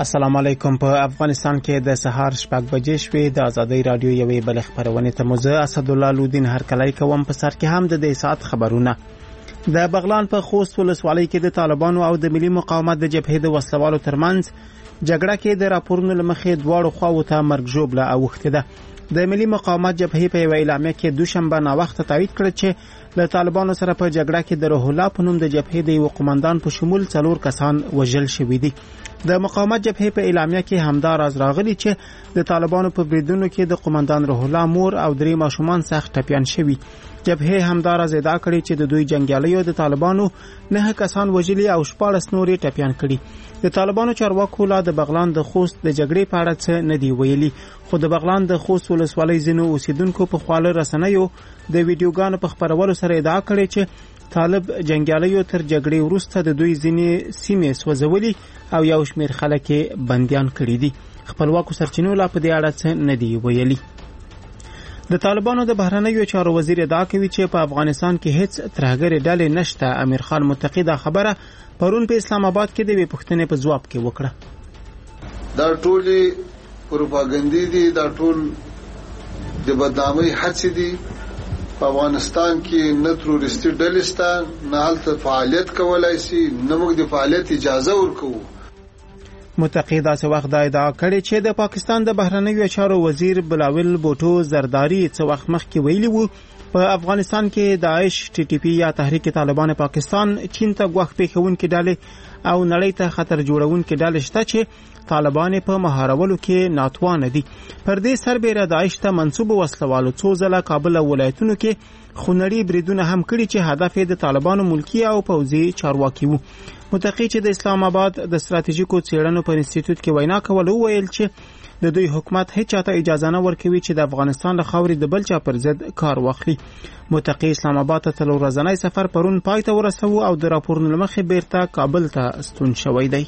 السلام علیکم. په افغانستان کې د سهار 6 بجې شوې. د ازادۍ رادیو یوې بل خبرونه ته مزه اسد الله لودین هرکلی کوم. په سر کې هم د دې ساعت خبرونه. د بغلان په خوست ولسوالۍ کې د طالبانو او د ملي مقاومت د جبهې د وسلوالو ترمنځ جګړه کې د راپورونو لمخې دواړو خواو ته مرګ ژوبله اوښته ده. د ملي مقاومت جبهې په یو اعلامیه کې دوشنبه ناوخته تایید کړ چې له طالبانو سره په جګړه کې د روح الله په نوم د جبهې د یو قومندان په شمول 4 کسان وژل شوي دي. د مقاومت جبهې په اعلامیه کې همدا راز راغلي چې د طالبانو په بریدونو کې د قومندان روح الله مور او 3 ماشومان سخت ټپيان شوي. جبهې همدا راز ادعا کړې چې د دوی جنگیالیو د طالبانو 9 کسان وژلي او 14 نورې ټپيان کړي. د طالبانو چارواکو لا د بغلان د خوست د جګړې په اړه څه نه دی ویلي، خو د بغلان د خوست ولسوالۍ ځینو اوسیدونکو په خواله رسنیو د ویډیوګانو په خبرولو سره ادعا کړې چې طالب جنگیالیو تر جګړې وروسته د دوی ځینې سیمې سوځولي او یو شمېر خلک بندیان کړي دي. خپلواکو سرچینو لا په دې اړه څه نه دی ویلي. د طالبانو د بهرنیو چارو وزیر ادعا کوي چې په افغانستان کې هیڅ ترهګرې ډلې نشته. امیر خان متقی دا خبره پرون په اسلام آباد کې د وی پښتنې په ځواب کې وکړه. دا ټولي پروپاګاندا دي، دا ټول د بدنامۍ هڅې دي. په افغانستان کې نه تروریستي ډلې شته، نه هلته فعالیت کولای شي، نه موږ د فعالیت اجازه ورکوو. متقی داسې وخت دا ادعا کړې چې د پاکستان د بهرنیو چارو وزیر بلاول بوټو زرداری څه وخت مخکې ویلي وو په افغانستان کې داعش ټي ټي پی یا تحریک طالبان پاکستان چین ته غوښ پیښونکې ډلې او نړۍ ته خطر جوړونکې ډلې شته چې طالبان په مهارولو کې ناتوانه دي. پر دې سربېره داعش ته منسوب وسلوالو څو ځله کابل او ولایتونو کې خونړي بریدونه هم کړي چې هدف یې د طالبانو ملکی او پوځي چارواکي وو. متقی چې د اسلام آباد د ستراتیژیکو څېړنو په انسټیټیوټ کې وینا کول وویل چې د دوی حکومت هیڅ چاته اجازه نه ورکوي چې د افغانستان له خاورې د بل چا پر ضد کار واخلي. متقی اسلام آباد ته 3 ورځنی سفر پرون پای ته ورسوه او د راپورونو مخې بیرته کابل ته ستون شوی دی.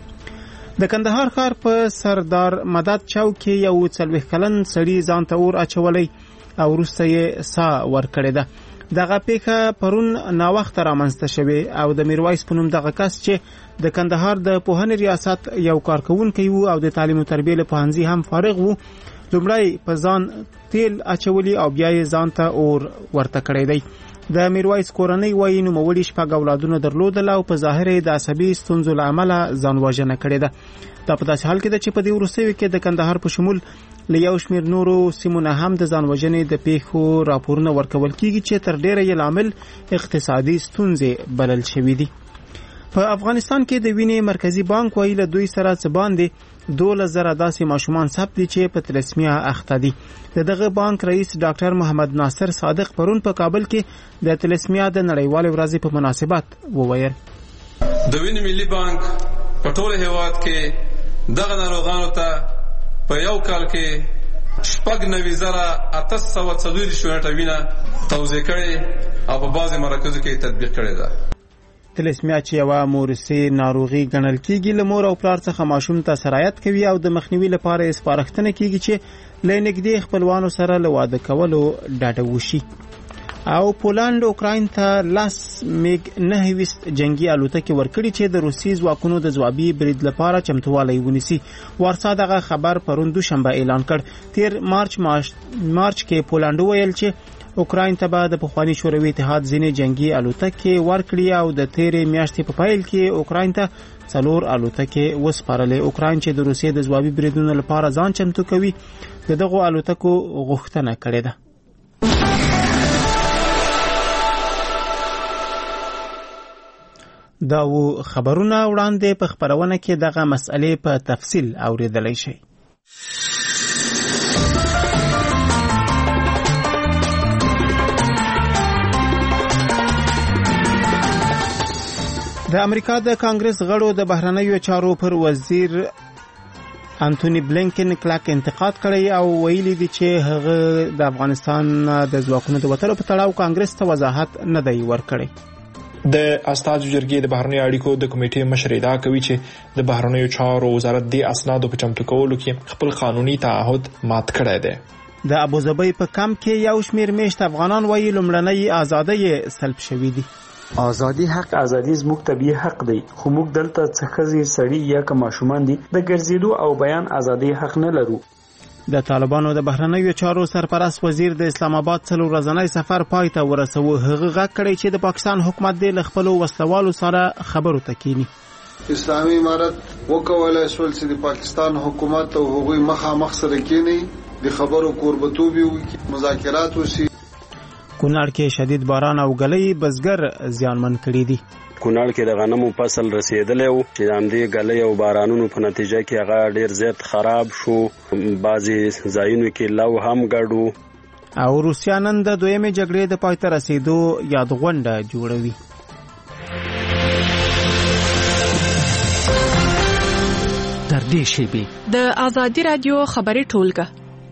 د کندهار ښار په سردار مدد چوک کې یو 40 کلن سړي ځان ته اور اچولی او وروسته یې ساه ورکړې ده. دغه پیښه پرون ناوخته رامنځته شوې او د میرویس په نوم دغه کس چې د کندهار د پوهنې ریاست یو کارکونکی وو او د تعلیم او تربیې له پوهنځي هم فارغ وو، لومړی په ځان تیل اچولی او بیا یې ځان ته اور ورته کړی دی. د میرویس کورنۍ وایي نوموړي 6 اولادونه درلودل او په ظاهر یې د عصبي ستونزو له امله ځان وژنه کړې ده. دا په داسې حال کې ده چې په دې وروستیو کې د کندهار په شمول له یو شمېر نورو سیمو نه هم د ځان وژنې د پیښو راپورونه ورکول کیږي چې تر ډیره یې لامل اقتصادي ستونزې بلل شوي دي. په افغانستان کې د وینې مرکزی بانک وایي له دوی سره څه باندې 12,000 داسې ماشومان ثبت دي چې په تلسمیا اخته دي. دغه بانک رئیس ډاکټر محمد ناصر صادق پرون په کابل کې د تلسمیا د نړیوالې ورځې په مناسبت وویل د وینې ملي بانک په ټول هیواد کې دغه ناروغانو ته په یو کال کې 9,840 یونټه وینه توزیع کړې او په بعضې مراکزو کې تطبیق کړې ده. تلسمیا چې یوه مورثي ناروغي ګڼل کیږي له مور او پلار څخه ماشوم ته سرایت کوي او د مخنیوي لپاره سپارښتنه کیږي چې له نږدې خپلوانو سره له واده کولو ډډه وشي. او پولند اوکراین ته 10 میګ 9 جنگي الوتکې ورکړي چې د روسي ځواکونو د ځوابي برید لپاره چمتووالی ونیسي. وارسا دغه خبر پرون دوشنبه اعلان کړ. تیر مارچ کې پولند ویل چې اوکراین ته به د پخواني شوروي اتحاد ځینې جنگي الوتکې ورکړي او د تیرې میاشتې په پیل کې اوکراین ته 4 الوتکې وسپارلې. اوکراین چې د روسیې د ځوابي بریدونو لپاره ځان چمتو کوي د دغو الوتکو غوښتنه کړې ده. دا و خبرونه وړاندې په خبرونه کې دغه مسئلې په تفصیل اوریدلای شئ. د امریکا د کانګرس غړو د بهرنیو چارو پر وزیر انټونی بلینکن کلک انتقاد کړی او ویلي دي چې هغه د افغانستان د ځواکونو د وتلو په تړاو کانګرس ته وضاحت نه دی ورکړی. د استازو جرګې د بهرنیو اړیکو د کمیټې مشر ادعا کوي چې د بهرنیو چارو وزارت د اسنادو په چمتو کولو کې خپل قانوني تعهد مات کړی دی. د ابوظبي په کمپ کې یو شمېر میشت افغانان وایي لومړنۍ ازادۍ سلب شوې دي. ازادي حق زموږ طبيعي حق دی، خو موږ دلته څه ښځې سړي یا که ماشومان دي د ګرځېدو او بیان ازادي حق نه لرو. د طالبانو د بهرنیو چارو سرپرست وزیر د اسلام آباد 3 ورځنی سفر پای ته ورسوه. هغه غږ کړی چې د پاکستان حکومت د خپل وسلوالو سره خبرو تکینی. اسلامي امارت وکولای شول چې د پاکستان حکومت او هغوی مخامخ سره کینی د خبرو کوربتوبي وکړي، مذاکرات وشي. کونړ کې شدید باران او غلې بزګر زیانمن کړي دي. کونړ کې د غنمو فصل رسیدلی و چې د همدې غلې او بارانونو په نتیجه کې هغه ډیر زیات خراب شو. بعضې ځایونو کې لو هم ګډ او روسیا نن د دویمې جګړې د پای ته رسیدو یادغونډه جوړوي. در دې شیبې د آزادي رادیو خبري ټولګه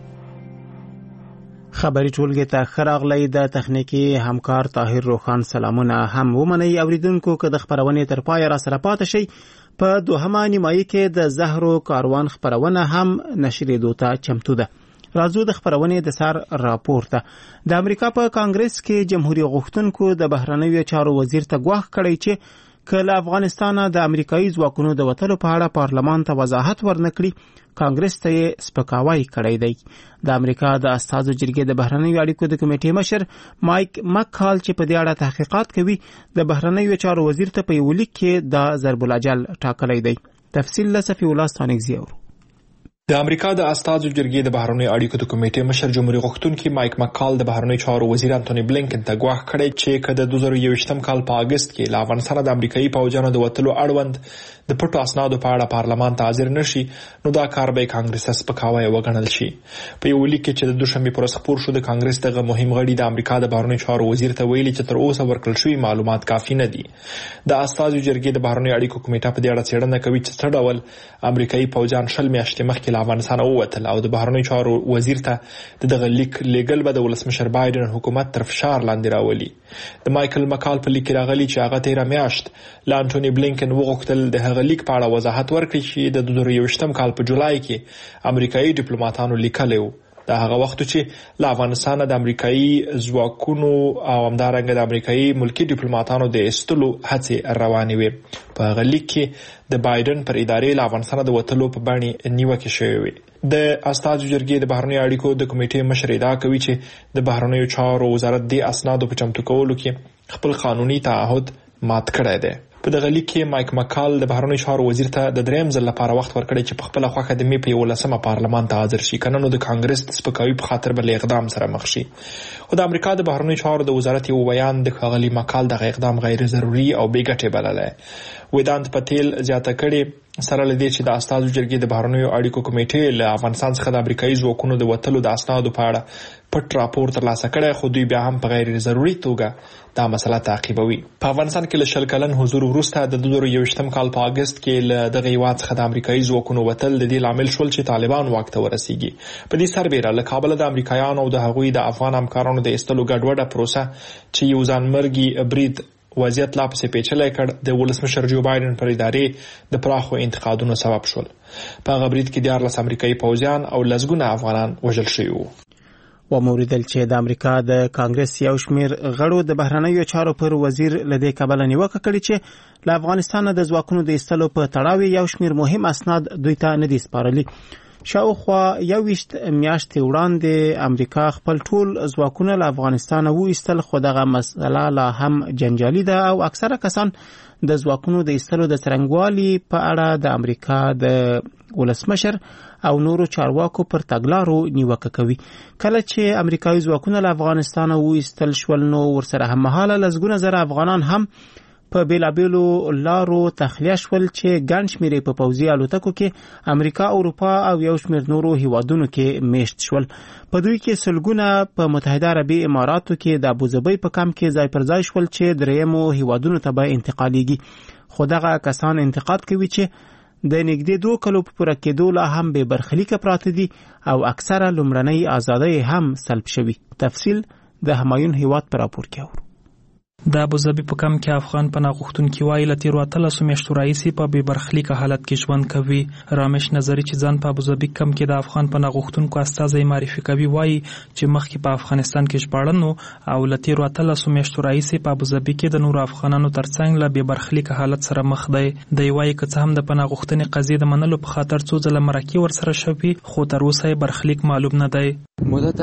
ته خراغلی د تخنیکی همکار طاهر روخان سلامونه هم ومني. اوریدونکو که د خبرونې تر پای را سره پاتې شي، په دوهمه نیمایي کې د زهرو کاروان خبرونه هم نشریدو ته چمتو ده. راځو د خبرونې د سر راپورته. د امریکا په کانګرس کې جمهوریت غوښتونکو د بهرنیو چارو وزیر ته ګواښ کړی چې کله افغانستان د امریکایي ځواکونو د وتلو په اړه پارلمان ته وضاحت ورنکړي، کانګرس ته سپکاوی کړی دی. د امریکا د استازو جرګې د بهرنیو اړیکو د کمیټې مشر مایک مکال چې په دې اړه تحقیقات کوي، د بهرنیو چارو وزیر ته په یو لیک کې د ضرب الاجل ټاکلی دی. تفصیل له صفی الله ستانکزی اورو. د امریکا د استازو جرګې د بهرنیو اړیکو د کمیټې مشر جمهوریت غوښتونکي مایک مکال د بهرنیو چارو وزیر انټونی بلینکن ته ګواښ کړی چې که د 2021 کال په اگست کې له افغانستان د امریکایي پوځیانو د وتلو اړوند د پټو اسنادو په اړه پارلمان ته حاضر نشي، نو دا کار به کانګرس سپکاوی وګڼل شي. په یو لیک کې چې د دوشنبه پر ورځ خپور شو، د کانګرس دغه مهم غړي د امریکا د بهرنیو چارو وزیر ته ویلي چې تر اوسه ورکړل شوی معلومات کافي نه دي. د استازو جرګې د بهرنیو اړیکو کمیټه په دې اړه څېړنه کوي چې څه ډول امریکایي پوځیان 6 میاشتې مخکې له افغانستان ووتل او د بهرنیو چارو وزیر ته دغه لیک لیږل به د ولسمشر بایدن حکومت تر فشار لاندې راولي. د مایکل مکال په لیک راغلی چې هغه تیره میاشت له انټونی بلینکن وغوښتل د هغه لیک په اړه وضاحت ورکړي چې د 2021 کال په جولای کې امریکایي ډیپلوماټانو لیکلی و. دا هغه وخت چې له افغانستان د امریکایي ځواکونو او همدارنګه د امریکایي ملکی ډیپلوماټانو د ایستلو هڅې روانې وې. په هغه لیک کې د بایدن پر ادارې له افغانستان د وتلو په بڼې نیوکې شوې وې. د استازو جرګې د بهرنیو اړیکو د کمیټې مشر ادعا کوي چې د بهرنیو چارو وزارت د اسنادو په چمتو کولو کې خپل قانوني تعهد مات کړی دی. په دغه لیک کې مایک مکال د بهرنیو چارو وزیر ته د دریم ځل لپاره وخت ورکړی چې په خپله خوښه د مې په 11مه پارلمان ته حاضر شي، کنه نو د کانګرس د سپکاوي په خاطر به له اقدام سره مخ شي. خو د امریکا د بهرنیو چارو د وزارت یو بیان د ښاغلي مکال دغه اقدام غیر ضروري او بې ګټې بللی. ویدانت پتیل زیاته کړې سره له دې چې د استازو جرګې د بهرنیو اړیکو کمیټې له افغانستان څخه د امریکایي ځواکونو د وتلو د اسنادو په اړه پټ راپور ترلاسه کړی، خو دوی بیا هم په غیر ضروري توګه دا مسله تعقیبوي. په افغانستان کې له 20 کلن حضور وروسته د 2021 کال په اگست کې له دغه هیواد څخه د امریکایي ځواکونو وتل د دې لامل شول چې طالبان واک ته ورسیږي. په دې سربیره له کابل د امریکایانو او د هغوی د افغان همکارانو د ایستلو ګډوډه پروسه چې یو ځانمرګي برید وضعیت لا پسې پیچلی کړ، د ولسمشر جو بایدن پر ادارې د پراخو انتقادونو سبب شول. په هغه برید کې 14 امریکایي پوځیان او لسګونه افغانان وژل شوي وو. وموریدل چې د امریکا د کانګرس یو شمیر غړو د بهرنیو چارو پر وزیر لدې کابل نیوکه کړې چې له افغانستان د ځواکونو د ایستلو په تړاو یو شمیر مهم اسناد دوی ته نه دي سپارلي. شاوخوا 21 میاشتې وړاندې امریکا خپل ټول ځواکونه له افغانستان وایستل، خو دغه مسله لا هم جنجالي ده او اکثره کسان د ځواکونو د ایستلو د څرنګوالي په اړه د امریکا د ولسمشر او نورو چارواکو پر تګلارو نیوکه کوي. کله چې امریکایي ځواکونه له افغانستان وایستل شول، نو ورسره هممهاله لسګونه زره افغانان هم په بیلابیلو لارو تخلیه شول چې ګڼ شمېر په پوځي الوتکو کې امریکا، اروپا او یو شمېر نورو هیوادونو کې میشت شول. په دوی کې سلګونه په متحده عربي اماراتو کې د ابوظبي په کمپ کې ځای پر ځای شول چې دریمو هیوادونو ته به انتقالیږي. خو دغه کسان انتقاد کوي چې د نږدې 2 کلو په پوره کېدو لا هم بې برخلیکه پراته دي او اکثره لومړنۍ ازادۍ هم سلب شوي. تفصیل د همایون هیواد په راپور کې اورو. د ابوظبي په کم کې افغان پناه غوښتونکي وایي له تیرو 13 میاشتو راهیسې په بې برخلیکه حالت کې ژوند کوي. رامش نظري چې ځان په ابوظبي کم کې د افغان پناه غوښتونکو استازی معرفي کوي وایي چې مخکې په افغانستان کې ژباړن او له تیرو 13 میاشتو راهیسې په ابوظبي کې د نورو افغانانو ترڅنګ له بې برخلیکه حالت سره مخ دی. دی وایي که څه هم د پناه غوښتنې قضیې د منلو په خاطر څو ځله مرکې ورسره شوي خو تر اوسه یې برخلیک معلوم نه دی. مدت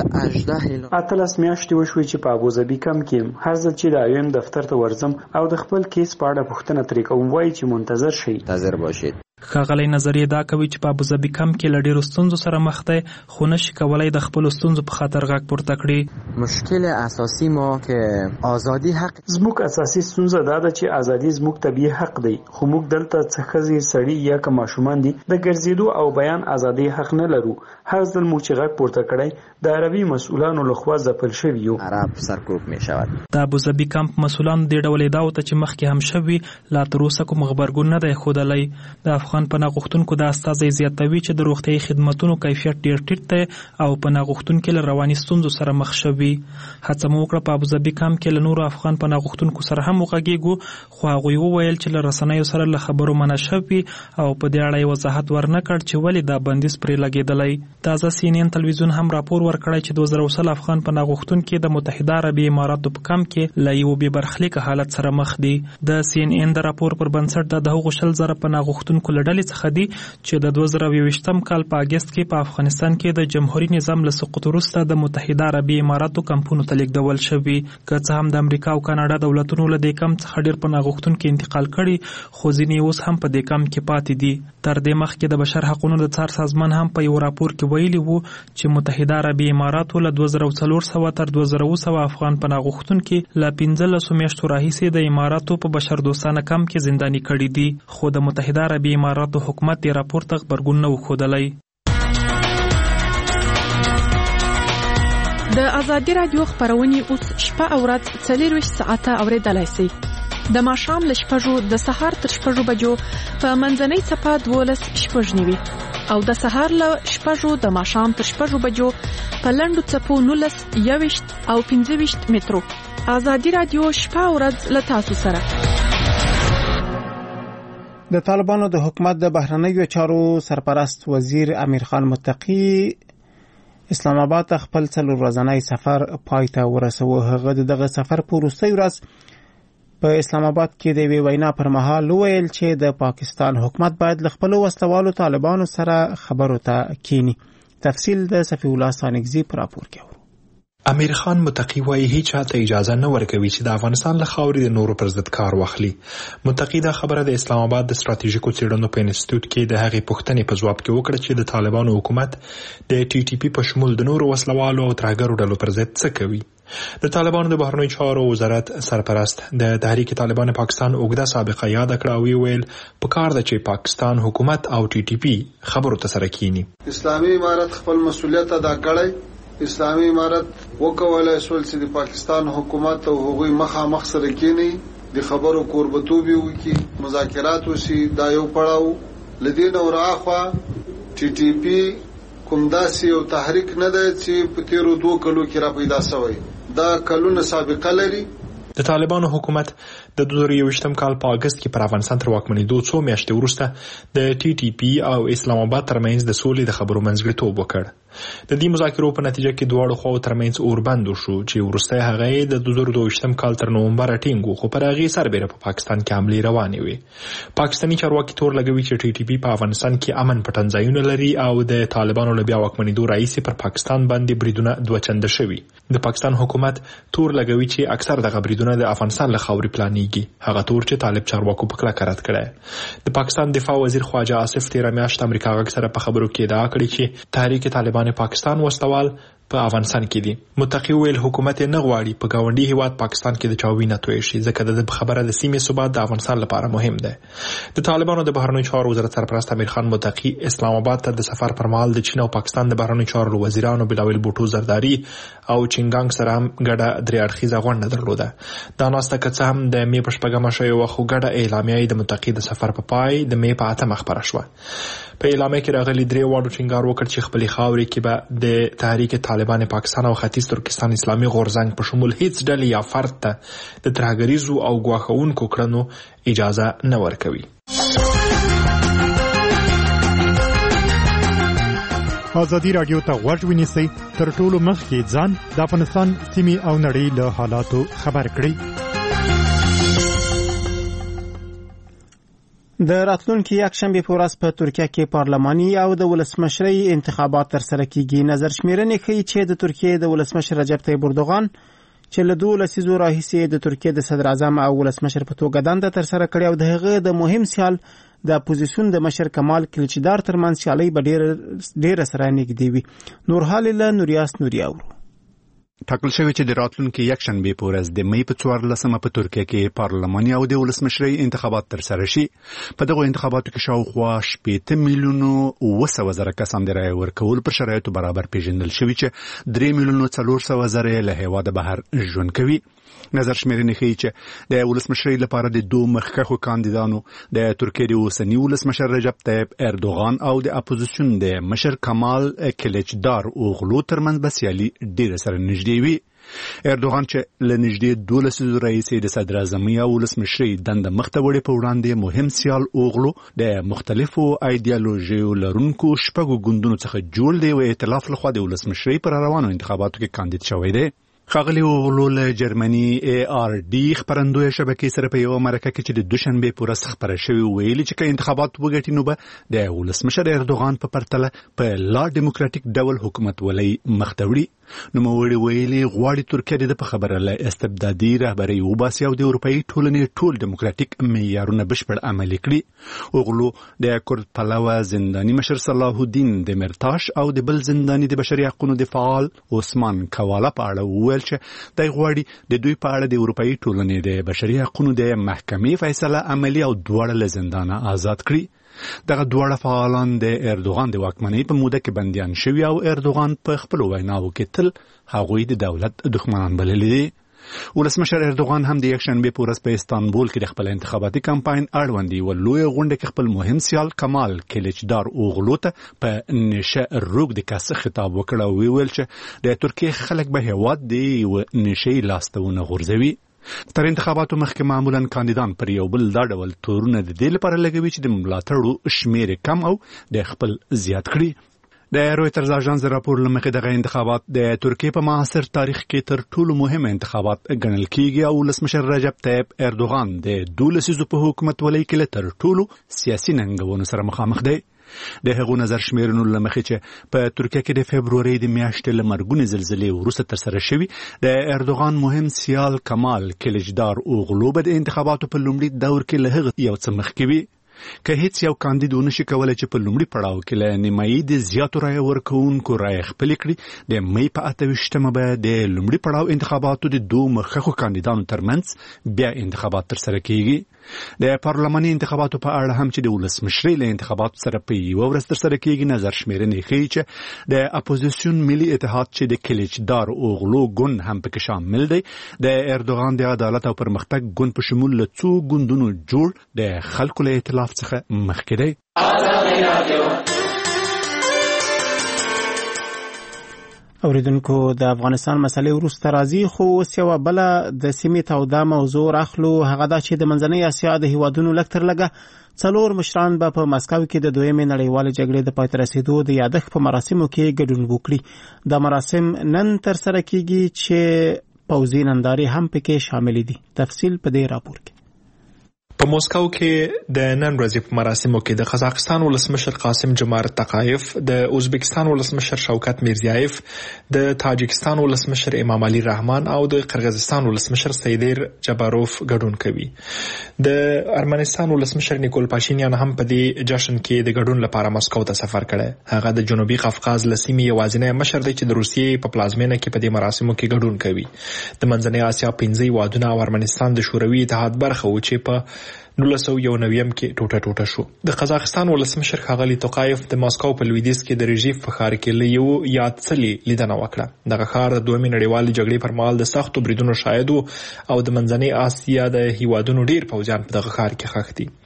18 میاشتې وشوي چې په ابوظبي کم کې هر ځل چې د IOM دفتر ته ورځم او د خپل کیس په اړه پوښتنه ترې کوم وایي چې منتظر شئ. منتظر باشید. ښاغلی نظري دا کوي چې په ابوظبي کم کې له ډېرو ستونزو سره مخ دی خو نشي کولی د خپلو ستونزو په خاطر غږ پورته کړي. مشکل اساسي ما که آزادي حق زموږ اساسي ستونزه دا ده چې ازادي زموږ طبیعي حق دی خو موږ دلته څه ښځې سړي یا که ماشومان دي د ګرځېدو او بیان ازادي حق نه لرو. هر ځل موږ چې غږ پورته کړی د عربي مسؤلانو لخوا ځپل شوي یو. عرب سرکوب می شود. د ابوظبي کمپ مسؤلانو دې ډول ادعا وکړه چې مخکې هم شوي لا تر اوسه کوم غبرګون نه دی ښودلی. د افغان پناه غوښتونکو د استازی زیاتوي چې د روغتیايي خدماتونو کیفیت ډیر ټیټ دی او پناه غوښتونکي له رواني ستونزو سره مخ شوي. هڅه مو وکړه په ابوظبي کمپ کې له نورو افغان پناه غوښتونکو سره هم وغږیږو خو هغوی وویل چې له رسنیو سره له خبرو منع شوي او په دې اړه یې وضاحت ورنه کړ چې ولې دا بندیز پرې لګېدلی. تازه CNN تلویزیون هم راپور ورکړی چې 2000 افغان پناه غوښتونکي د متحده عربي اماراتو په کمپ کې له یو بې برخلیکه حالت سره مخ دي. د CNN د راپور پر بنسټ د هغو 100,000 پناه غوښتونکو له ډلې څخه دي چې د 2020 کال په اگست کې په افغانستان کې د جمهوریت نظام له سقوط وروسته د متحده عربي اماراتو کمپونو ته لیږدول شوي. که څه هم د امریکا او کاناډا دولتونو له دې کمپ څخه ډېر پناه غوښتونکي انتقال کړي خو ځینې اوس هم په دې کمپ کې پاتې دي. تر دې مخکې د بشر حقونو د څار سازمان هم په یو راپور کې ویلي وو چې متحده عربي اماراتو له 2400 تر 2200 افغان پناه غوښتونکي له 15 میاشتو راهیسې د اماراتو په بشر دوستانه کمپ کې زنداني کړي دي خو د متحده عربي اماراتو حکومت یې راپور ته غبرګون نه وښودلی. د ازادي رادیو خبرونه اوس شپه او ورځ 24 ساعته اوریدلای شئ. د ماښام له 6 د سهار تر 6 بجو په منځنۍ څپه 12:09 او د سهار له 6 د ماښام تر 6 بجو په لنډو څپو 19 او 15 مترو. ازادي رادیو شپه او ورځ له تاسو سره. د طالبانو د حکومت د بهرنیو چارو سرپرست وزیر امیر خان متقی اسلام آباد ته خپل 4 ورځنی سفر پای ته ورسوه. هغه دغه سفر په وروستۍ ورځ په اسلام آباد کې د وی وینا پر مهال ویل چې د پاکستان حکومت باید له خپل وسلوالو طالبانو سره خبرو ته کینی. تفصیل د صفی الله سانگزی پر راپور کې. امیر خان متقی وایي هیڅ چاته اجازه نه ورکوي چې د افغانستان له خاورې د نورو پر ضد کار واخلي. متقی دا خبره د اسلام آباد د ستراتیژیکو څېړنو په انسټیټیوټ کې د هغې پوښتنې په ځواب کې وکړه چې د طالبانو حکومت د TTP په شمول د نورو وسلوالو او ترهګرو ډلو پر ضد څه کوي. د طالبانو د بهرنیو چارو وزارت سرپرست د تحریک طالبان پاکستان اوږده سابقه یاد کړه او ویل پکار ده چې پاکستان حکومت او TTP خبرو ته سره کینی. اسلامي امارت خپل مسؤلیت ادا کړی. اسلامي امارت وکولای شول چې د پاکستان حکومت او هغوی مخامخ سره کینی د خبرو کوربتوبي وکي مذاکرات وشي. دا یو پړاو لدین او راخوا TTP کوم داسې یو تحریک نه دی چې په تیرو 2 کلو کې را پیدا شوی. دا کلونه سابقه لري. د طالبانو حکومت د 2021 کال په اگست کې پر افغانستان تر واکمنېدو څو میاشتې وروسته د TTP او اسلام آباد ترمنځ د سولې د خبرو منځګړیتوب وکړ. د دې مذاکرو په نتیجه کې دواړو خواو ترمنځ اوربند وشو چې وروسته هغه د 2022 کال تر نومبر ټینګو خو پر هغه سربېره په پاکستان کې حملې روانې وي. پاکستاني چارواکي تور لګوي چې TTP په افغانستان کې امن پټنځایونه لري او د طالبانو له بیا واکمنېدو راهیسې پر پاکستان باندې بریدونه دوه چنده شوي. د پاکستان حکومت تور لګوي چې اکثر دغه بریدونه د افغانستان له خاورې پلانېږي. هغه تور چې طالب چارواکو په کلکه رد کړی. د پاکستان دفاع وزیر خواجه آصف تیره میاشت امریکا غږ سره په خبرو کې ادعا کړې چې تحریک طالبان پاکستان وسلوال په افغانستان کې دي. متقی ویل حکومت نه غواړي په گاونډي هیواد پاکستان کې د چاوینه توی شي ځکه د خبره د سیمې ثبات د افغانستان لپاره مهم ده. د طالبانو د بهرنیو چارو وزارت سرپرست امیر خان متقی اسلام آباد ته د سفر پر مهال د چین او پاکستان د بهرنیو چارو وزیرانو بلاول بوټو زرداری او چینګانګ سره هم ګډه درې اړخیزه غونډه درلوده. دا ناسته که څه هم د مې په شپږمه شوې وه خو ګډه اعلامیه د متقی د سفر په پای د مې په 8 خبره شوه. په اعلامیه کې راغلي درې واړو ټینګار وکړ چې خپلې خاورې کې به د تحریک طالبان طالبان پاکستان او ختیځ ترکستان اسلامي غورځنګ په شمول هیڅ ډلې یا فرد ته د ترهګریزو او ګواښونکو کړنو اجازه نه ورکوي. ازادي راډیو ته غوږ ونیسئ، تر ټولو مخکې ځان د افغانستان سیمې او نړۍ له حالاتو خبر کړئ. د راتلونکي یکشنبه په ورځ په ترکیه کې پارلماني او د ولسمشرۍ انتخابات ترسره کیږي. نظر شمیرنې ښیي چې د ترکیه د ولسمشر رجب طیب اردوغان چې له 2 لسیزو راهیسې د ترکیه د صدر اعظم او ولسمشر په توګه دنده ترسره کړې او د هغه د مهم سیال د اپوزیسیون د مشر کمال کلچدار ترمنځ سیالي به ډېر سره نږدې وي. نورحال له نوریاس نوري اورو. ټاکل شوی چې د راتلونکي یکشنبه په ورځ د مې په 14مه په ترکیه کې پارلماني او د ولسمشرۍ انتخابات ترسره شي. په دغه انتخاباتو کې شاوخوا 8 میلیونو 200,000 کسان د رایې ورکول پر شرایطو برابر پیژندل شوی چې 3 میلیونو 400,000 له هیواده بهر ژوند کوي. نظر شمیرنې ښیي چې د ولسمشرۍ لپاره د 2 مخکښو کاندیدانو د ترکیه د اوسني ولسمشر رجب طیب اردوغان او د اپوزیسیون د مشر کمال کلچدار اوغلو ترمنځ به سیالي ډېره سره نږدې وي. اردوغان چې له نږدې 2 لسیزو راهیسې د صدر اعظمۍ او ولسمشرۍ دنده مخته وړي په وړاندې مهم سیال اوغلو د مختلفو ایدیالوژیو لرونکو شپږو ګوندونو څخه جوړ دی او ائتلاف لخوا د ولسمشرۍ پر روانو انتخاباتو کې کاندید شوی دی. ښاغلي اوغلو له جرمني ARD خپرندوی شبکې سره په یو مرکه کې چې د دوشنبه په ورځ خبره شوې ویلي چې که انتخابات وګټي نو به د ولسمشر اردوغان په پرتله په لا ډیموکراتیک ډول حکومت ولۍ مخته وړي. نوموړي ویلي غواړي ترکیه د په خبره له استبدادي رهبرۍ وباسي او د اروپایي ټولنې ټول ډیموکراتیک معیارونه بشپړ عملي کړي. اوغلو د کورد پلوه زنداني مشر صلاح الدین دمرتاش او د بل زنداني د بشري حقوقو د فعال عثمان کواله په اړه وویل چې د غواړي د دوی په اړه د اروپایي ټولنې د بشري حقوقو د محکمې فیصله عملي او دواړه له زندانه آزاد کړي. دغه دواړه فعالان د اردوغان د واکمنۍ په موده کې بندیان شوي او اردوغان په خپل ویناوو کې تل هغوی د دولت دښمنان بللي دي. ولسمشر اردوغان هم د یکشنبه په ورځ په استانبول کې د خپل انتخاباتي کمپاین اړوند یوه لویه غونډه کې خپل مهم سیال کمال کلچدار اوغلو ته په نشه روږ د کاسه خطاب وکړ او ویل چې د ترکیه خلک به هیواد د یو نشي لاستهونه غورځوي. تر انتخاباتو مخکې معمولا کاندیدان پر یو بل دا ډول تورونه د دې لپاره لګوي چې د ملاتړو شمیر کم او د خپل زیات کړي. د رویترز اژانس راپور لمخې دغه انتخابات د ترکیه په معاصر تاریخ کې تر ټولو مهم انتخابات ګڼل کیږي او ولسمشر رجب طیب اردوغان د 2 لسیزو په حکومت ولۍ کې تر ټولو سیاسي ننګونو سره مخامخ دی. د هغو نظر شمیرنو لمخې چې په ترکیه کې د فبرورۍ د میاشتې له مرګونې زلزلې وروسته ترسره شوي د اردوغان مهم سیال کمال کلچدار اوغلو به د انتخاباتو په لومړي دور کې له هغه یو څه مخکې وي. که هیڅ یو کاندید ونشي کولای چې په لومړي پړاو کې له نیمایي د زیاتو رایې ورکوونکو رایې خپلې کړي، د مې په 28مه به د لومړي پړاو انتخاباتو د 2 مخکښو کاندیدانو ترمنځ بیا انتخابات ترسره کیږي. د پارلماني انتخاباتو په اړه هم چې د ولسمشرۍ له انتخاباتو سره په یوه ورځ ترسره کیږي نظر شمیرنې ښیي چې د اپوزیسیون ملي اتحاد چې د کلچدار اوغلو ګوند هم پکې شامل دی د اردوغان د عدالت او پرمختګ ګوند په شمول له څو ګوندونو جوړ د خلکو له ائتلاف څخه مخکې دی. اوریدونکو د افغانستان مسلې وروسته راځي خو اوس یوه بله د سیمې توده موضوع راخلو. هغه دا چې د منځنۍ اسیا د هیوادونو لږ تر لږه 4 مشران به په مسکو کې د 2مې نړیوالې جګړې د پای ته رسېدو د یادښت په مراسمو کې ګډون وکړي. دا مراسم نن ترسره کیږي چې پوځي نندارې هم پکې شامل دي. تفصیل په دې راپور کې. په موسکو کې د نن ورځې په مراسمو کې د قزاقستان ولسمشر قاسم جمارت تقایف، د ازبکستان ولسمشر شوکت میرزیایف، د تاجکستان ولسمشر امام علي رحمان او د قرغیزستان ولسمشر سیدیر جباروف ګډون کوي. د ارمنستان ولسمشر نیکول پاشینیان هم په دې جشن کې د ګډون لپاره مسکو ته سفر کړی. هغه د جنوبي قفقاز له سیمې یوازینی مشر دی چې د روسیې په پلازمینه کې په دې مراسمو کې ګډون کوي. د منځنۍ اسیا 15 هیوادونه او ارمنستان د شوروي اتحاد برخه و چې په 1991 کې ټوټه شو. د قزاقستان ولسمشر ښاغلي توقایف د ماسکو په لویدیځ کې د رژیف په ښار کې له یو یاد څلي لیدنه وکړه. دغه ښار د 2مې نړیوالې جګړې پر مهال د سختو بریدونو شاهد او د منځنۍ اسیا د هیوادونو ډیر پوځیان په دغه ښار کې ښخ دي.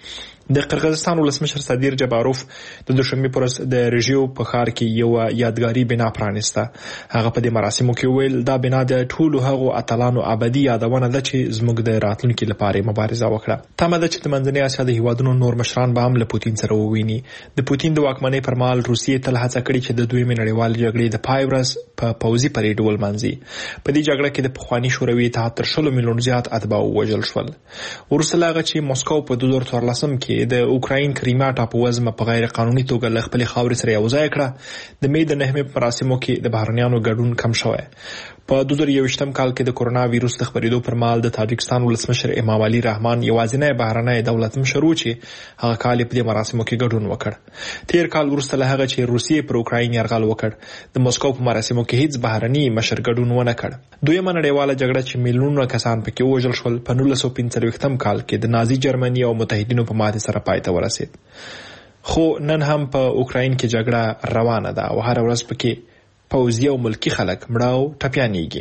د قرغیزستان ولسمشر صدیر جباروف د دوشنبه پر ورځ د رژیو په ښار کې یو یادګاري بنا پرانیسته. هغه په دې مراسمو کې ویل دا بنا د ټولو هغو اتلانو ابدي یادونه ده چې زموږ د راتلونکي لپاره مبارزه وکړه. تمه ده چې د منځنۍ اسیا د هیوادونو نور مشران به هم له پوتین سره وویني. د پوتین د واکمنۍ پر مهال روسیې تل هڅه کړې چې د دویمې نړیوالې جګړې د پای ورځ په پوځي پریډ ولمانځي. په دې جګړه کې د پخواني شوروي اتحاد تر 100 میلیون زیات اتباع وژل شول. وروسته له هغه چې مسکو په 2014 کې د اوکراین کریمیا ټاپو وزمه په غیر قانوني توګه له خپل خاورې سره یوځای کړه، د مې د 9 مراسمو کې د بهرنیانو ګډون کم شوی. په 2021 کال کې د کورونا وایروس د خپرېدو پر مهال د تاجکستان ولسمشر امام علي رحمان یوازینی بهرنی دولت مشر و چې هغه کال په دې مراسمو کې ګډون وکړ. تیر کال وروسته له هغه چې روسیې پر اوکراین یرغل وکړ، د مسکو په مراسمو کې هیڅ بهرنی مشر ګډون ونه کړ. دویمه نړیواله جګړه چې میلیونونه کسان پکې وژل شول په 1945 کال کې د نازي جرمني او متحدینو په ماتې سره پای ته ورسید. خو نن هم په اوکراین کې جګړه روانه ده او هر ورځ پکې پوځي او ملکی خلک مړاو ټپیانېږي.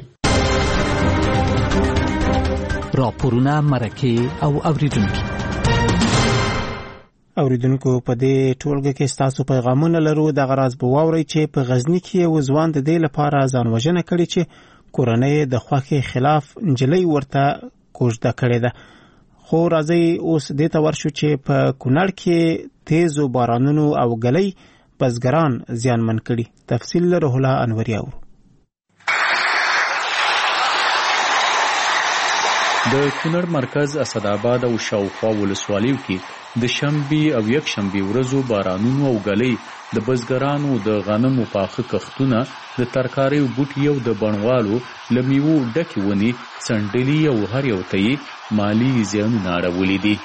راپورونه مرکه او اوریدونکو په دې ټولګه کې ستاسو پیغامونه لرو. د غراض به واوري چې په غزنی کې یو ځوان د دې لپاره ځان وژنه کړې چې کورنۍ د خوښۍ خلاف انجلۍ ورته کوژده کړې ده. خو راځي اوس دې ته ورشو چې په کونړ کې تیزو بارانونو او ګلۍ بزګران زیانمن کړي. تفصیل له روح الله انوري اورو. د کونړ مرکز اسداباد او شاوخوا ولسوالیو کې د شنبې او یک شنبې ورځو بارانونو او ګلۍ د بزګرانو د غنمو پاخه کښتونه د ترکاریو بوټي او د بڼوالو له میوو ډکې ونې څنډلي او هر یو ته یې مالي زیانونه اړولي دي.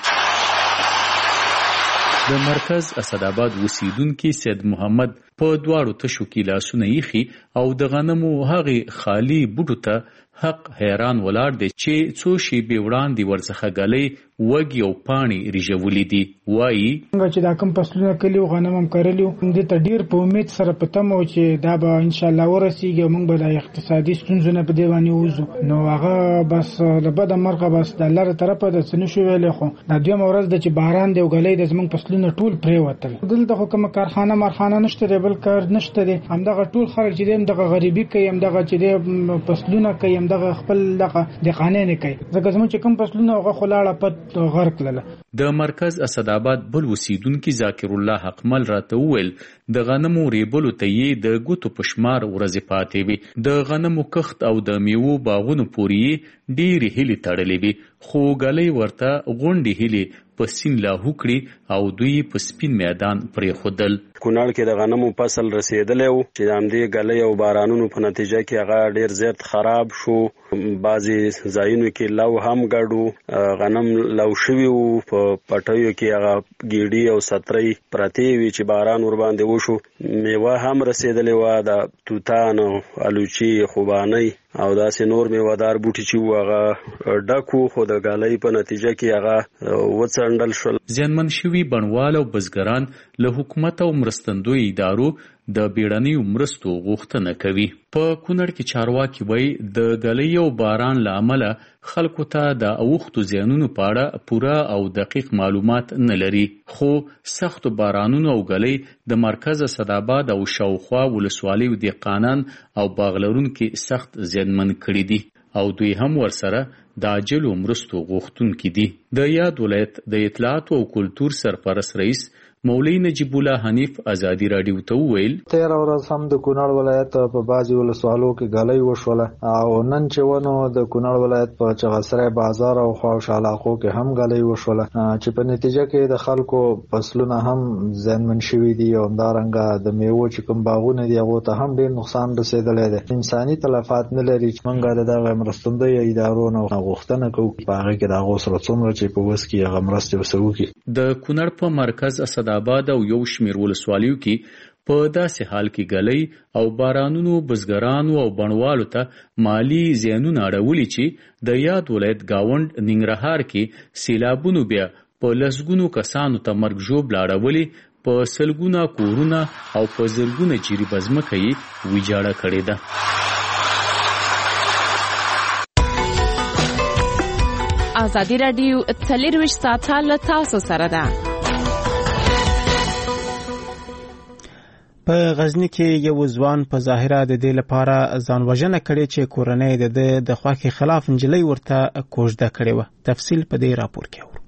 د مرکز اسداباد اوسیدونکي سید محمد په دواړو تشو کې لاسونه ایښي او د غنمو هغې خالي بوټو ته حق حیران ولاړ دی چې څو شېبې وړاندې ورڅخه ګلۍ وږي او پاڼې ریژولي دي. وایي څنګه چې دا کوم فصلونه کلیو غنم هم کرلي وو، دې ته ډېر په امید سره په تمه وو چې دا به انشاءالله ورسېږي او موږ به د اقتصادي ستونزو نه په دې باندې ووځو. نو هغه بس له بده مرغه بس د الله له طرفه د څه نشو ویلی. خو دا دویمه ورځ ده چې باران دی او ګلۍ د زموږ فصلونه ټول پرېوتل. دلته خو کومه کارخانه مرخانه نشته دی، بل کار نشته دی. همدغه ټول خلک چې دی همدغه غریبي کوي، همدغه چې دی فصلونه کوي، همدغه خپل دغه دقانې نه کوي. ځکه زموږ چې کوم فصلونه هغه خو لاړه پت غرق لله. د مرکز اسداباد بل اوسیدونکي ذاکر الله حقمل راته وویل د غنمو ریبلو ته یې د ګوتو په شمار ورځې پاتې وي. د غنمو کښت او د میوو باغونو پورې یې ډېرې هیلې تړلې وي، خو ګلۍ ورته غونډې هیلې په سین لاهو کړي او دوی په سپین میدان پرېښودل. کونړ کې د غنمو فصل رسېدلی و چې د همدې ګلۍ او بارانونو په نتیجه کې هغه ډېر زیات خراب شو. بعضې ځایونو کې لو هم ګډ و، غنم لو شوي وو، په پټیو کې هغه ګیډي او سترۍ پرتې وي چې باران ورباندې وشو. میوه هم رسېدلې وه، د توتان او الوچي، خوبانۍ او داسې نور میوهدار بوټي چې وو هغه ډک وو، خو د ګلۍ په نتیجه کې هغه وڅنډل شول. زیانمن شوي بڼوال او بزګران له حکومت او مرستندوی ادارو د بیړنیو مرستو غوښتنه کوي. په کونړ کې چارواکي وایي د ګلۍ او باران له امله خلکو ته د اوښتو زیانونو په اړه پوره او دقیق معلومات نه لري، خو سختو بارانونو او ګلۍ د مرکز اسداباد او شاوخوا ولسوالیو دهقانان او باغ لرونکي سخت زیانمن کړي دي او دوی هم ورسره د عاجلو مرستو غوښتونکي دي. د یاد ولایت د اطلاعات او کلتور سرپرست رئیس مولوی نجیب الله حنیف ازادي راډیو ته وویل 13 ورځ هم د کونړ ولایت په بازي ولسوالو کې ګلۍ وشوله او نن چې ونو د کونړ ولایت په چغسرای بازار او خواوشا علاقو کې هم ګلۍ وشوله چې په نتیجه کې د خلکو فصلونه هم زیانمن شوي دي او همدارنګه د میوو چې کوم باغونه دي هغو ته هم ډېر نقصان رسېدلی دی. انساني تلفات نه لري چې موږ د دغه مرستندویو ادارو نه غوښتنه کوو په هغې کې د هغو سره څومره چې په وس کې هغه مرستې ورسره وکړي. د کونړ په مرکز اسداباد او یو شمېر ولسوالیو کې په داسې حال کې ګلۍ او بارانونو بزګرانو او بڼوالو ته مالی زیانونه اړولي چې د یاد ولایت گاونډ ننګرهار کې سیلابونو بیا په لسګونو کسانو ته مرګ ژوبله اړولي، په سلګونه کورونه او په زرګونه جریبه ځمکه یې ویجاړه کړې ده. ازادي راډیو 24 ساعته له تاسو سره ده. په غزنی کې یو ځوان په ظاهره د دې لپاره ځان وژنه کړې چې کورنۍ د خوښې خلاف نجلۍ ورته کوژده کړې و. تفصیل په دې راپور کې اورو.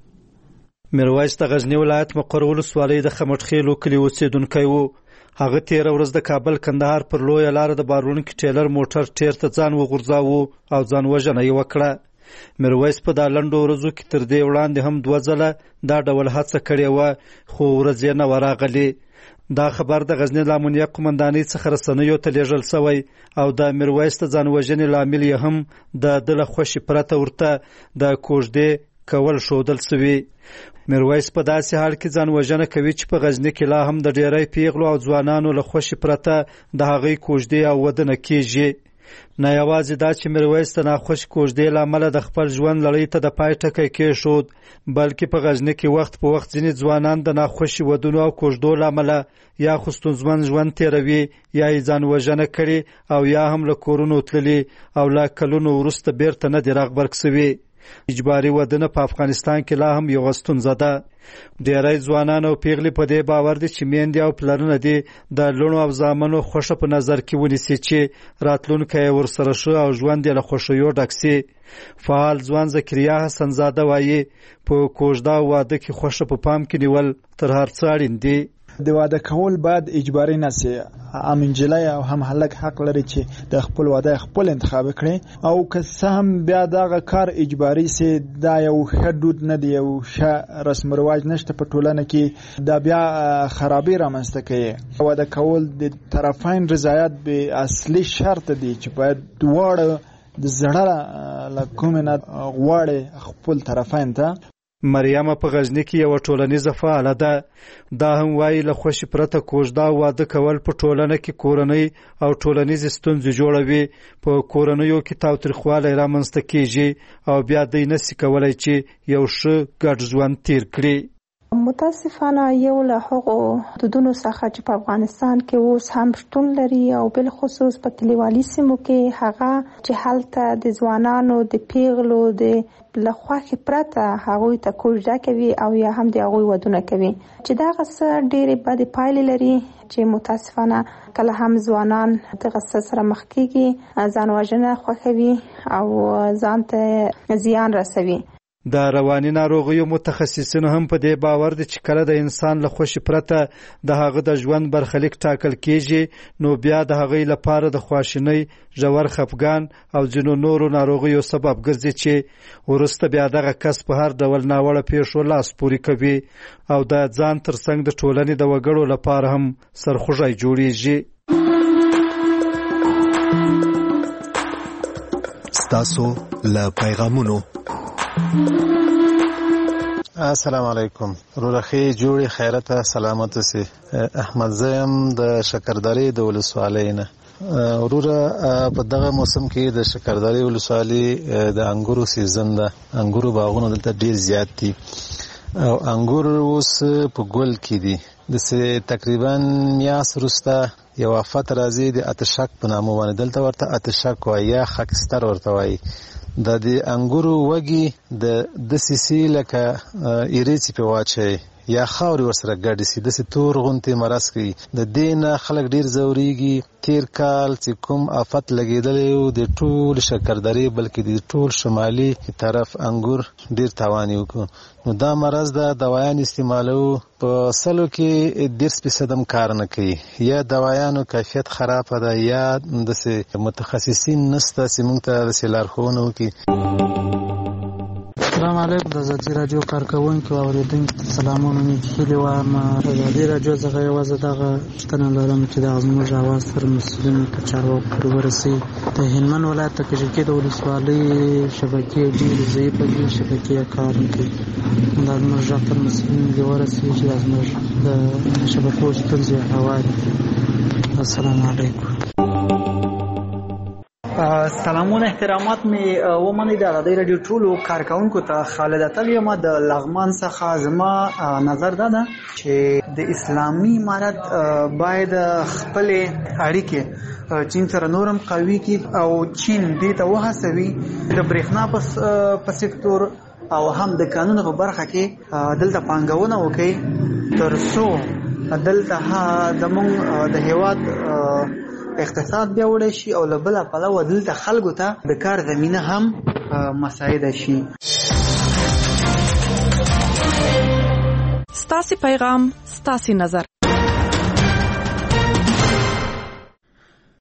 میرویس د غزنی ولایت مقر ولسوالۍ د خمټخیلو کلي اوسېدونکی و. هغه تیره ورځ د کابل کندهار پر لویه لاره د بارونکي ټیلر موټر ټیر ته ځان وغورځاوه او ځان وژنه یې وکړه. میرویس په دا لنډو ورځو کې تر دې وړاندې هم 2 ځله دا ډول هڅه کړې وه، خو ورځ یې نه ورغلې. دا خبر د غزنی له امنیه قومندانۍ څخه رسنیو ته لیږل شوی او د میرویس د ځان وژنې لامل یې هم د ده له خوښې پرته ورته د کوژدې کول ښودل شوي. میرویس په داسې حال کې ځان وژنه کوي چې په غزنی کې لا هم د ډیری پیغلو او ځوانانو له خوښې پرته د هغوی کوژدې او وده نه کیږي. نه یوازې دا چې میرویس د ناخوښې کوژدې له امله د خپل ژوند لړۍ ته د پای ټکی کېښود، بلکې په غزنی کې وخت په وخت ځینې ځوانان د ناخوښې ودونو او کوژدو له امله یا خو ستونزمن ژوند تېروي یا یې ځان وژنه کړي او یا هم له کورونو تللي او له کلونو وروسته بیرته نه دي راغبرګ شوي. اجباري ودونه په افغانستان کې لا هم یوه ستونزه ده. ډیری ځوانان او پیغلې په دې باور دي چې میندې او پلرونه دي د لوڼو او زامنو خوښه په نظر کې ونیسي چې راتلونکی یې ورسره ښه او ژوند یې له خوښیو ډک سي. فعال ځوان زکریا حسن زاده وایي په کوژده او واده کې خوښه په پام کې نیول تر هر څه اړین دي. د واده کول باید اجباري نه سي. هم نجلۍ او هم هلک حق لري چې د خپل واده خپل انتخاب کړي او که څه هم بیا دغه کار اجباري سي، دا یو ښه دود نه دی، یو ښه رسم رواج نشته په ټولنه کې، دا بیا خرابي رامنځته کوي. واده کول د طرفین رضایت به اصلي شرط دی چې باید دواړه د زړه له کومې نه غواړي خپل طرفین ته. مریم په غزنی کې یو ټولنیزه فعاله ده. دا هم وایي له خوښې پرته کوژده او واده کول په ټولنه کې کورنۍ او ټولنیزې ستونزې جوړوي. په کورنیو کې تاوتریخوالی رامنځته کیږي او بیا دوی نشي کولی چې یو ښه ګډ ژوند تیر کړي. متاسفانه یو له هغو دودونو څخه چې په افغانستان کې اوس هم شتون لري او بل خصوص په کلیوالي سیمو کې، هغه چې هلته د ځوانانو د پیغلو د له خوښې پرته هغوی ته کوژده کوي او یا هم د هغوی ودونه کوي، چې دغه څه ډېرې بدې پایلې لري چې متاسفانه کله هم ځوانان دغه څه سره مخ کېږي، ځان وژنه خوښوي او ځان ته زیان رسوي. د رواني ناروغیو متخصصین هم په دې باور دي چې کله د انسان له خوښې پرته د هغه د ژوند برخلیک ټاکل کیږي، نو بیا د هغې لپاره د خواشینۍ، ژور خفګان او ځینو نورو ناروغیو سبب ګرځي چې وروسته بیا دغه کس په هر ډول ناوړه پیښو لاس پورې کوي او د ځان ترڅنګ د ټولنې د وګړو لپاره هم سرخوږی جوړیږي. ستاسو له پیغامونو. السلام علیکم. رورخی جوړی خیرته سلامت سي. احمد زیم د شکرداری د ولسوالۍ نه. وروره په دغه موسم کې د شکرداری ولسوالۍ د انګورو سیزن ده. انګورو باغونه دلته ډیر زیات دي او انګور اوس په ګل کې دي. د تقریبا میاس وروسته یو آفت راځي د اتشک په نامه باندې، دلته ورته اتشک وایي یا خاکستر ورته وایي. د دې انګورو وږي د سیسی لکه ایریچ په واچي یا خاوري ورسره ګډ سي، د تور غونتي مرز کوي. د دین خلک ډیر زوريږي. تیر کال چې کوم آفت لګیدلی و د ټول شکردری بلکې د ټول شمالي طرف انګور ډیر تاوان وکړ. نو دا مرز د دوايان استعمالو په سلو کې 10% کار نه کوي، یا دوايانو کیفیت خراب ده یا د متخصصین نسته چې موږ ته لارښوونه وکړي. السلام علیکم. د ازادي راډیو کارکوونکو او اوریدونکو ته سلامونه. مې هیله وایم ازادي راډیو څخه یوازې دغه پوښتنه لرم چې د زموږ اواز تر مسؤلینو ته چارواکو پورې ورسي. د هلمند ولایت د کجکي د ولسوالۍ شبکې ډېرې ضعیفه دي، شبکې کار نه کوي. دا زموږ غږ تر مسؤلینو دې ورسي چې دا زموږ د شبکو ستونزې هواري. السلام علیکم. سلامونه احترامات می ومنئ. د ازادي راډیو ټولو کارکونکو ته خالد اتل یم د لغمان څخه. زما نظر دا ده چې د اسلامي امارت باید خپل اړیکې چین سره نورم قوي کړي او چین دې ته وهڅوي د برېښنا په سکتور او هم د قانون په برخه کې دلته پانګونه وکړي تر څو دلته زموږ د هیواد اقتصاد بیا وړي شي او له بله پلوه دلته خلکو ته د کار زمینه هم مساعده شي. ستاسې پیغام ستاسې نظر